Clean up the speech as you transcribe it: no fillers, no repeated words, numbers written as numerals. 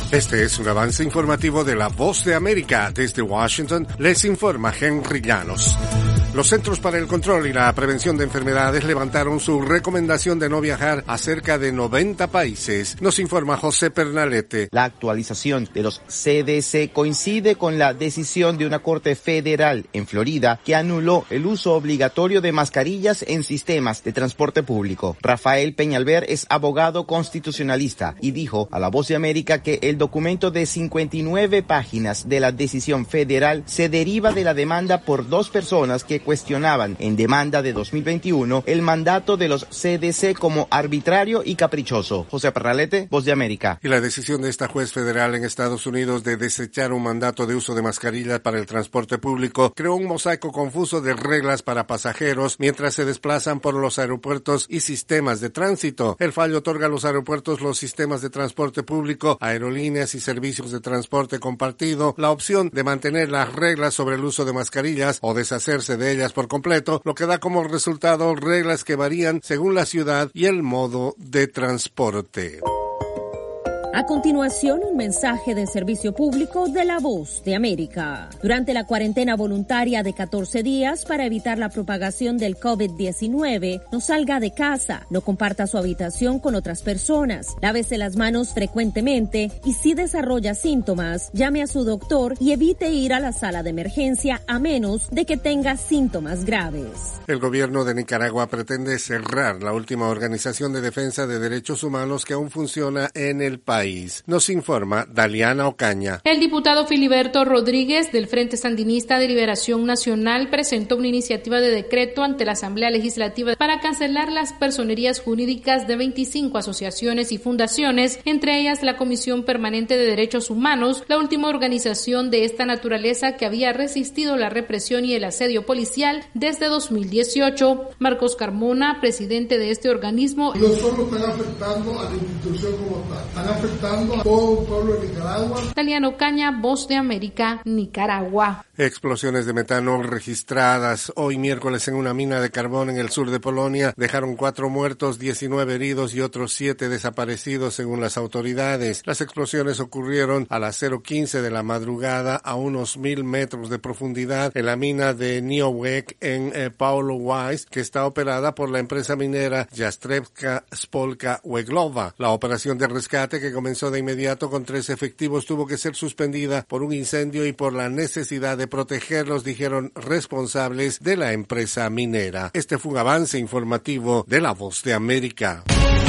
Este es un avance informativo de La Voz de América. Desde Washington les informa Henry Llanos. Los Centros para el Control y la Prevención de Enfermedades levantaron su recomendación de no viajar a cerca de 90 países. Nos informa José Pernalete. La actualización de los CDC coincide con la decisión de una corte federal en Florida que anuló el uso obligatorio de mascarillas en sistemas de transporte público. Rafael Peñalver es abogado constitucionalista y dijo a La Voz de América que el documento de 59 páginas de la decisión federal se deriva de la demanda por dos personas que cuestionaban en demanda de 2021 el mandato de los CDC como arbitrario y caprichoso. José Pernalete, Voz de América. Y la decisión de esta juez federal en Estados Unidos de desechar un mandato de uso de mascarillas para el transporte público creó un mosaico confuso de reglas para pasajeros mientras se desplazan por los aeropuertos y sistemas de tránsito. El fallo otorga a los aeropuertos, los sistemas de transporte público, aerolíneas y servicios de transporte compartido la opción de mantener las reglas sobre el uso de mascarillas o deshacerse de ellas por completo, lo que da como resultado reglas que varían según la ciudad y el modo de transporte. A continuación, un mensaje de servicio público de La Voz de América. Durante la cuarentena voluntaria de 14 días para evitar la propagación del COVID-19, no salga de casa, no comparta su habitación con otras personas, lávese las manos frecuentemente y si desarrolla síntomas, llame a su doctor y evite ir a la sala de emergencia a menos de que tenga síntomas graves. El gobierno de Nicaragua pretende cerrar la última organización de defensa de derechos humanos que aún funciona en el país. Nos informa Daliana Ocaña. El diputado Filiberto Rodríguez del Frente Sandinista de Liberación Nacional presentó una iniciativa de decreto ante la Asamblea Legislativa para cancelar las personerías jurídicas de 25 asociaciones y fundaciones, entre ellas la Comisión Permanente de Derechos Humanos, la última organización de esta naturaleza que había resistido la represión y el asedio policial desde 2018. Marcos Carmona, presidente de este organismo, no solo están afectando a la institución como tal, están afectando a todo el pueblo de Nicaragua. Daliana Ocaña, Voz de América, Nicaragua. Explosiones de metano registradas hoy miércoles en una mina de carbón en el sur de Polonia dejaron 4 muertos, 19 heridos y otros 7 desaparecidos según las autoridades. Las explosiones ocurrieron a las 0:15 de la madrugada a unos 1000 metros de profundidad en la mina de Niowek en Paulowice, que está operada por la empresa minera Jastrzębska Spółka Węglowa. La operación de rescate, que comenzó de inmediato con 3 efectivos, tuvo que ser suspendida por un incendio y por la necesidad de protegerlos, dijeron responsables de la empresa minera. Este fue un avance informativo de La Voz de América.